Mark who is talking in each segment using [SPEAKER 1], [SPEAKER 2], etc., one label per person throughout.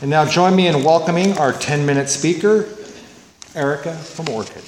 [SPEAKER 1] And now join me in welcoming our 10-minute speaker, Erica from Orchid.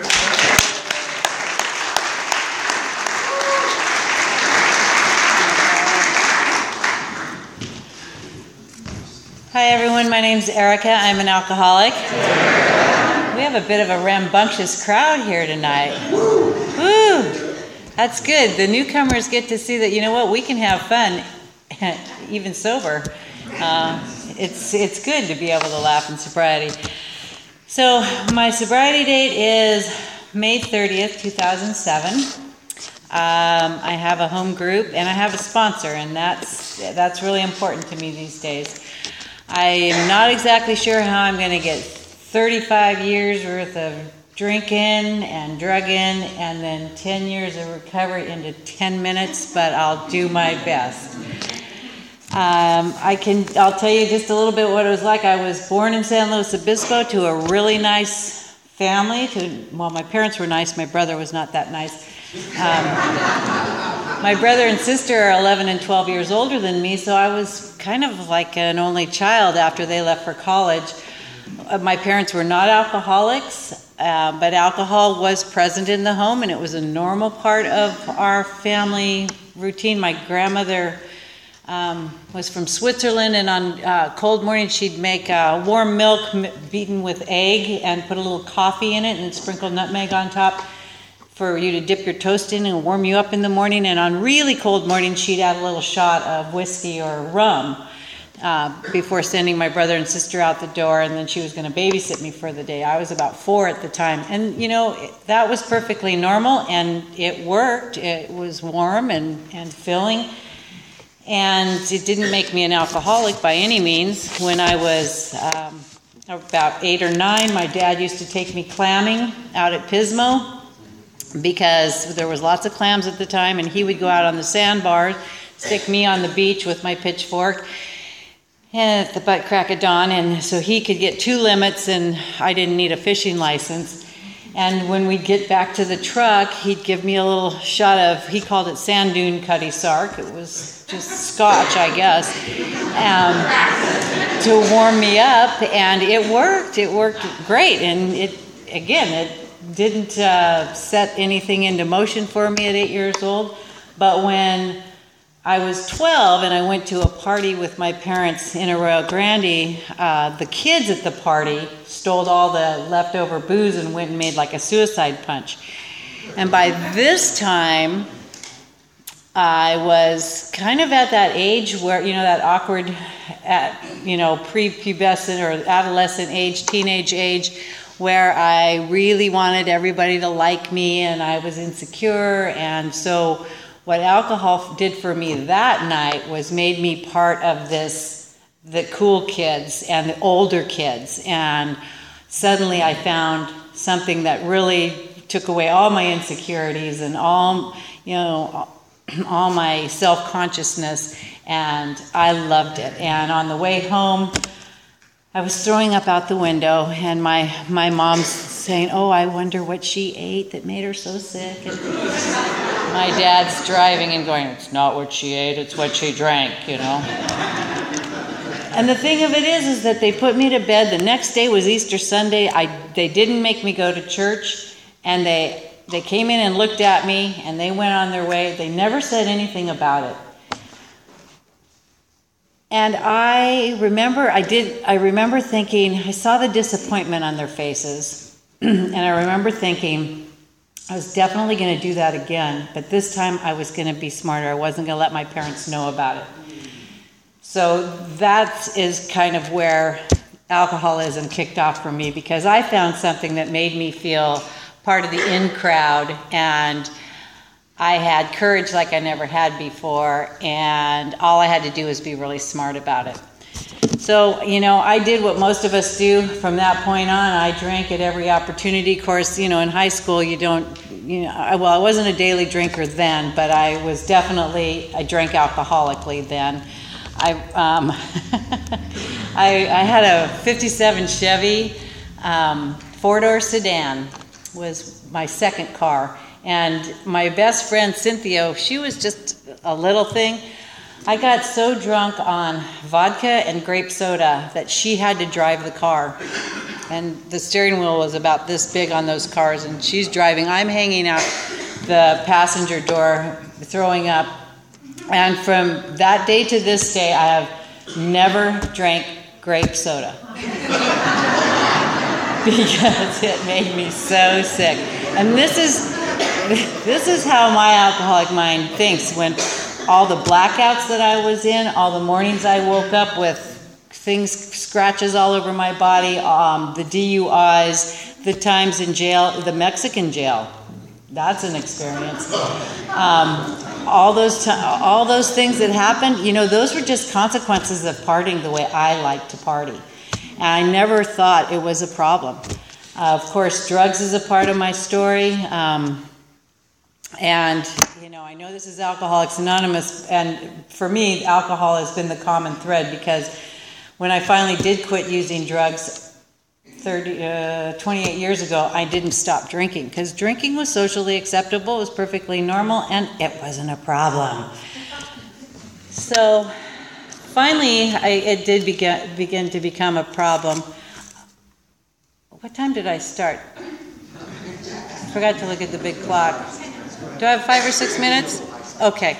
[SPEAKER 2] Hi everyone, my name's Erica. I'm an alcoholic. We have a bit of a rambunctious crowd here tonight. Woo! That's good. The newcomers get to see that, you know what, we can have fun, even sober. It's good to be able to laugh in sobriety. So my sobriety date is May 30th, 2007. I have a home group and I have a sponsor, and that's really important to me these days. I am not exactly sure how I'm going to get 35 years worth of drinking and drugging and then 10 years of recovery into 10 minutes, but I'll do my best. I'll tell you just a little bit what it was like. I was born in San Luis Obispo to a really nice family. Well, my parents were nice. My brother was not that nice. My brother and sister are 11 and 12 years older than me, so I was kind of like an only child after they left for college. My parents were not alcoholics, but alcohol was present in the home, and it was a normal part of our family routine. My grandmother was from Switzerland, and on cold mornings she'd make warm milk beaten with egg and put a little coffee in it and sprinkle nutmeg on top for you to dip your toast in and warm you up in the morning. And on really cold mornings she'd add a little shot of whiskey or rum before sending my brother and sister out the door, and then she was going to babysit me for the day. I was about 4 at the time, and you know, that was perfectly normal, and it worked. It was warm and filling. And it didn't make me an alcoholic by any means. When I was about 8 or 9, my dad used to take me clamming out at Pismo because there was lots of clams at the time, and he would go out on the sandbars, stick me on the beach with my pitchfork and at the butt crack of dawn, and so he could get 2 limits, and I didn't need a fishing license. And when we'd get back to the truck, he'd give me a little shot of, he called it sand dune cutty sark. It was just scotch, I guess, to warm me up. And it worked. It worked great. And it didn't set anything into motion for me at 8 years old. But when I was 12 and I went to a party with my parents in Arroyo Grande, the kids at the party stole all the leftover booze and went and made like a suicide punch. And by this time, I was kind of at that age where, you know, that awkward, prepubescent or adolescent age, teenage age, where I really wanted everybody to like me and I was insecure. And so what alcohol did for me that night was made me part of the cool kids and the older kids. And suddenly I found something that really took away all my insecurities and all my self-consciousness, and I loved it. And on the way home, I was throwing up out the window, and my mom's saying, "Oh, I wonder what she ate that made her so sick." And my dad's driving and going, "It's not what she ate, it's what she drank, you know." And the thing of it is that they put me to bed. The next day was Easter Sunday. They didn't make me go to church, and they came in and looked at me, and they went on their way. They never said anything about it. And I remember thinking, I saw the disappointment on their faces, and I remember thinking, I was definitely going to do that again, but this time I was going to be smarter. I wasn't going to let my parents know about it. So that is kind of where alcoholism kicked off for me, because I found something that made me feel part of the in crowd, and I had courage like I never had before, and all I had to do was be really smart about it. So, I did what most of us do from that point on. I drank at every opportunity. Of course, in high school I wasn't a daily drinker then, but I drank alcoholically then. I had a 57 Chevy 4-door sedan was my second car. And my best friend, Cynthia, she was just a little thing. I got so drunk on vodka and grape soda that she had to drive the car. And the steering wheel was about this big on those cars, and she's driving. I'm hanging out the passenger door, throwing up. And from that day to this day, I have never drank grape soda. Because it made me so sick. And this is how my alcoholic mind thinks. When all the blackouts that I was in, all the mornings I woke up with scratches all over my body, the DUIs, the times in jail, the Mexican jail. That's an experience. All those things that happened, those were just consequences of partying the way I like to party. And I never thought it was a problem. Of course, drugs is a part of my story. And, I know this is Alcoholics Anonymous, and for me, alcohol has been the common thread, because when I finally did quit using drugs 28 years ago, I didn't stop drinking, because drinking was socially acceptable, it was perfectly normal, and it wasn't a problem. So finally, it did begin to become a problem. What time did I start? I forgot to look at the big clock. Do I have 5 or 6 minutes? Okay.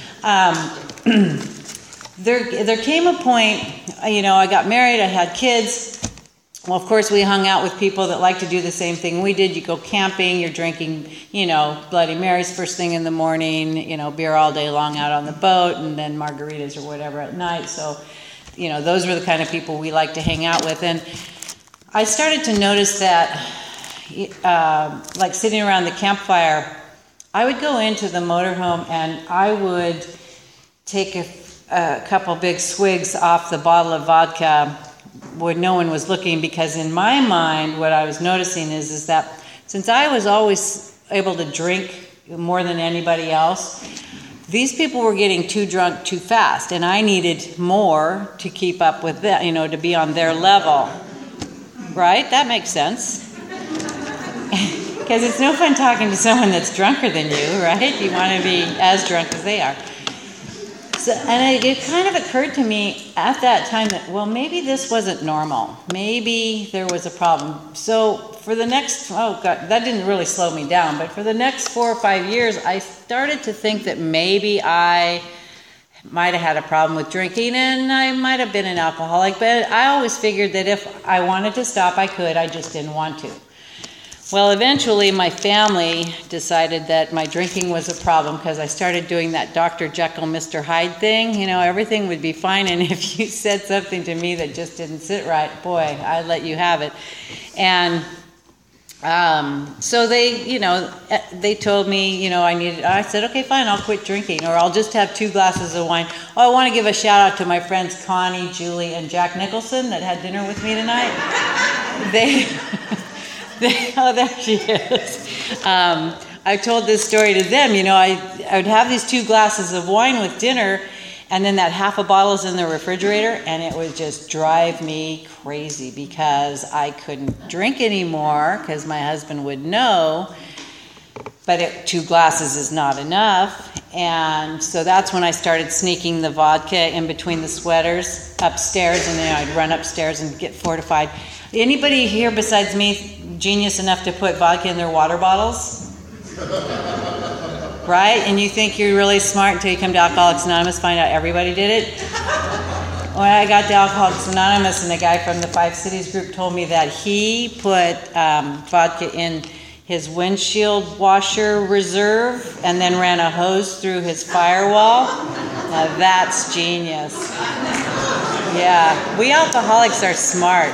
[SPEAKER 2] There came a point, I got married, I had kids. Well, of course, we hung out with people that like to do the same thing we did. You go camping, you're drinking, Bloody Marys first thing in the morning, beer all day long out on the boat, and then margaritas or whatever at night. So, those were the kind of people we like to hang out with. And I started to notice that, like sitting around the campfire, I would go into the motorhome and I would take a couple big swigs off the bottle of vodka when no one was looking, because in my mind, what I was noticing is that since I was always able to drink more than anybody else, these people were getting too drunk too fast, and I needed more to keep up with them, to be on their level. Right? That makes sense. Because it's no fun talking to someone that's drunker than you, right? You want to be as drunk as they are. So, and it kind of occurred to me at that time that, well, maybe this wasn't normal. Maybe there was a problem. So for the next, that didn't really slow me down, but for the next 4 or 5 years, I started to think that maybe I might have had a problem with drinking, and I might have been an alcoholic, but I always figured that if I wanted to stop, I could. I just didn't want to. Well, eventually my family decided that my drinking was a problem, because I started doing that Dr. Jekyll, Mr. Hyde thing. Everything would be fine, and if you said something to me that just didn't sit right, boy, I'd let you have it. And so they told me, I said, okay, fine, I'll quit drinking, or I'll just have 2 glasses of wine. Oh, I want to give a shout out to my friends Connie, Julie, and Jack Nicholson that had dinner with me tonight. Oh, there she is. I told this story to them. I would have these 2 glasses of wine with dinner, and then that half a bottle is in the refrigerator, and it would just drive me crazy, because I couldn't drink anymore, because my husband would know, but 2 glasses is not enough. And so that's when I started sneaking the vodka in between the sweaters upstairs, and then I'd run upstairs and get fortified. Anybody here besides me genius enough to put vodka in their water bottles? Right? And you think you're really smart until you come to Alcoholics Anonymous, find out everybody did it? When I got to Alcoholics Anonymous, and the guy from the 5 Cities group told me that he put vodka in his windshield washer reserve and then ran a hose through his firewall. Now that's genius. Yeah, we alcoholics are smart.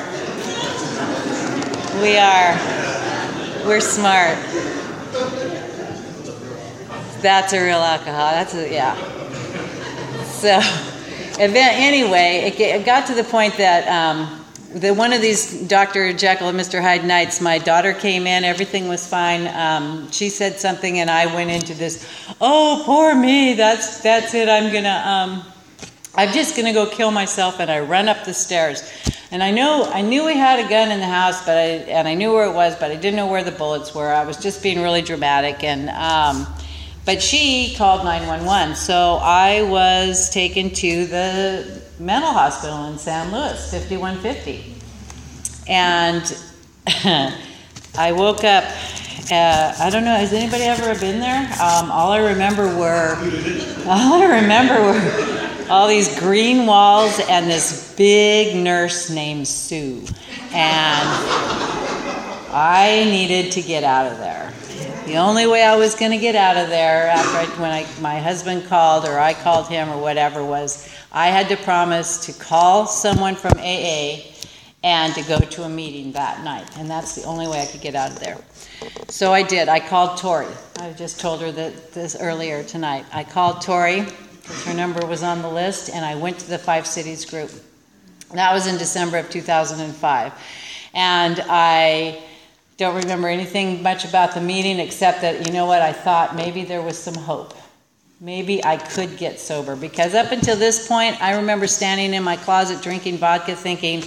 [SPEAKER 2] We're smart. That's a real alcohol. So, anyway, it got to the point that one of these Dr. Jekyll and Mr. Hyde nights, my daughter came in, everything was fine. She said something, and I went into this, oh, poor me, that's it, I'm just gonna go kill myself, and I run up the stairs. And I knew we had a gun in the house, and I knew where it was, but I didn't know where the bullets were. I was just being really dramatic, and But she called 911, so I was taken to the mental hospital in San Luis, 5150. And I woke up, I don't know, has anybody ever been there? All I remember were all these green walls and this big nurse named Sue. And I needed to get out of there. The only way I was going to get out of there when my husband called or I called him or whatever was I had to promise to call someone from AA and to go to a meeting that night. And that's the only way I could get out of there. So I did. I called Tori. I just told her this earlier tonight. I called Tori because her number was on the list, and I went to the 5 Cities group. That was in December of 2005. And I don't remember anything much about the meeting except that, you know what, I thought maybe there was some hope. Maybe I could get sober. Because up until this point, I remember standing in my closet drinking vodka thinking,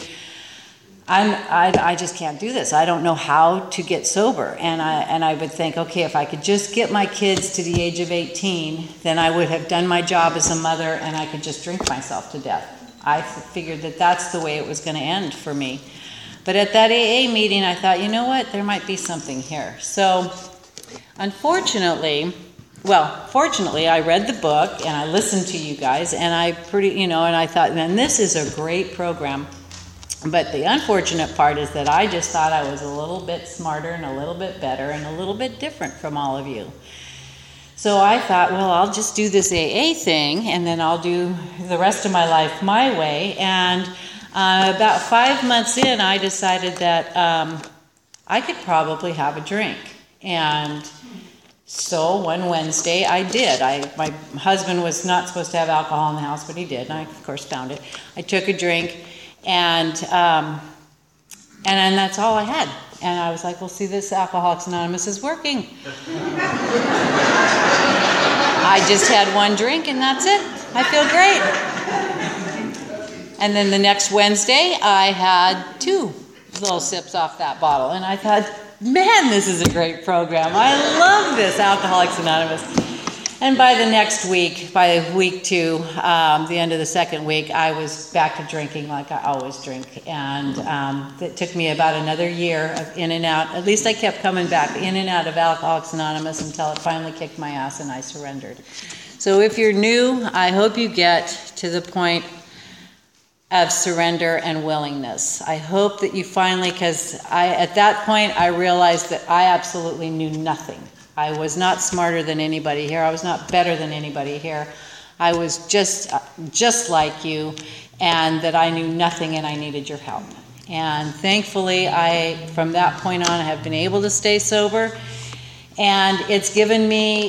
[SPEAKER 2] I just can't do this. I don't know how to get sober. And I would think, okay, if I could just get my kids to the age of 18, then I would have done my job as a mother and I could just drink myself to death. I figured that that's the way it was going to end for me. But at that AA meeting, I thought, you know what, there might be something here. So, fortunately, I read the book and I listened to you guys, and I thought, man, this is a great program. But the unfortunate part is that I just thought I was a little bit smarter and a little bit better and a little bit different from all of you. So I thought, well, I'll just do this AA thing, and then I'll do the rest of my life my way. And about 5 months in, I decided that I could probably have a drink. And so one Wednesday, I did. My husband was not supposed to have alcohol in the house, but he did, and I, of course, found it. I took a drink, and then that's all I had. And I was like, well, see, this Alcoholics Anonymous is working. I just had one drink, and that's it. I feel great. And then the next Wednesday, I had 2 little sips off that bottle. And I thought, man, this is a great program. I love this, Alcoholics Anonymous. And by the next week, by week 2, the end of the second week, I was back to drinking like I always drink. And it took me about another year of in and out. At least I kept coming back in and out of Alcoholics Anonymous until it finally kicked my ass and I surrendered. So if you're new, I hope you get to the point of surrender and willingness. I hope that you finally, because at that point I realized that I absolutely knew nothing. I was not smarter than anybody here. I was not better than anybody here. I was just like you, and that I knew nothing and I needed your help. And thankfully, from that point on, I have been able to stay sober, and it's given me,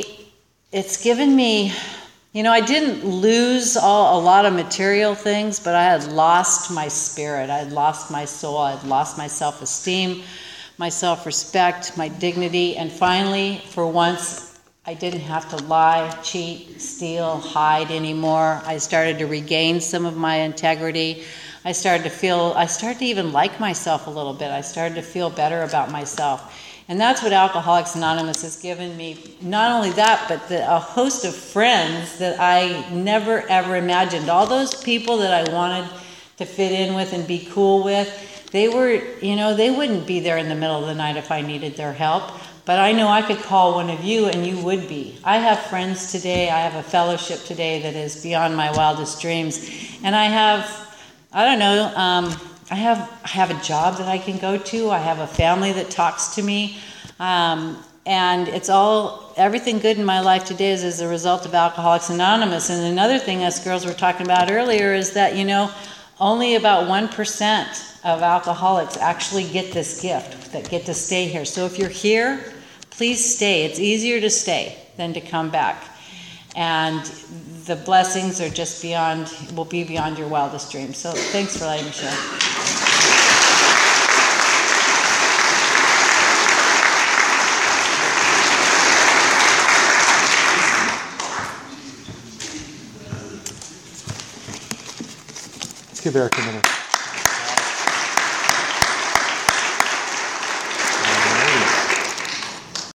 [SPEAKER 2] I didn't lose a lot of material things, but I had lost my spirit. I had lost my soul. I had lost my self-esteem, my self-respect, my dignity, and finally, for once, I didn't have to lie, cheat, steal, hide anymore. I started to regain some of my integrity. I started to even like myself a little bit. I started to feel better about myself. And that's what Alcoholics Anonymous has given me. Not only that, but a host of friends that I never, ever imagined. All those people that I wanted to fit in with and be cool with, they wouldn't be there in the middle of the night if I needed their help. But I know I could call one of you and you would be. I have friends today. I have a fellowship today that is beyond my wildest dreams. And I have a job that I can go to. I have a family that talks to me. And everything good in my life today is as a result of Alcoholics Anonymous. And another thing us girls were talking about earlier is that, only about 1% of alcoholics actually get this gift, that get to stay here. So if you're here, please stay. It's easier to stay than to come back. And the blessings are will be beyond your wildest dreams. So thanks for letting me share.
[SPEAKER 1] Let's give Eric a minute.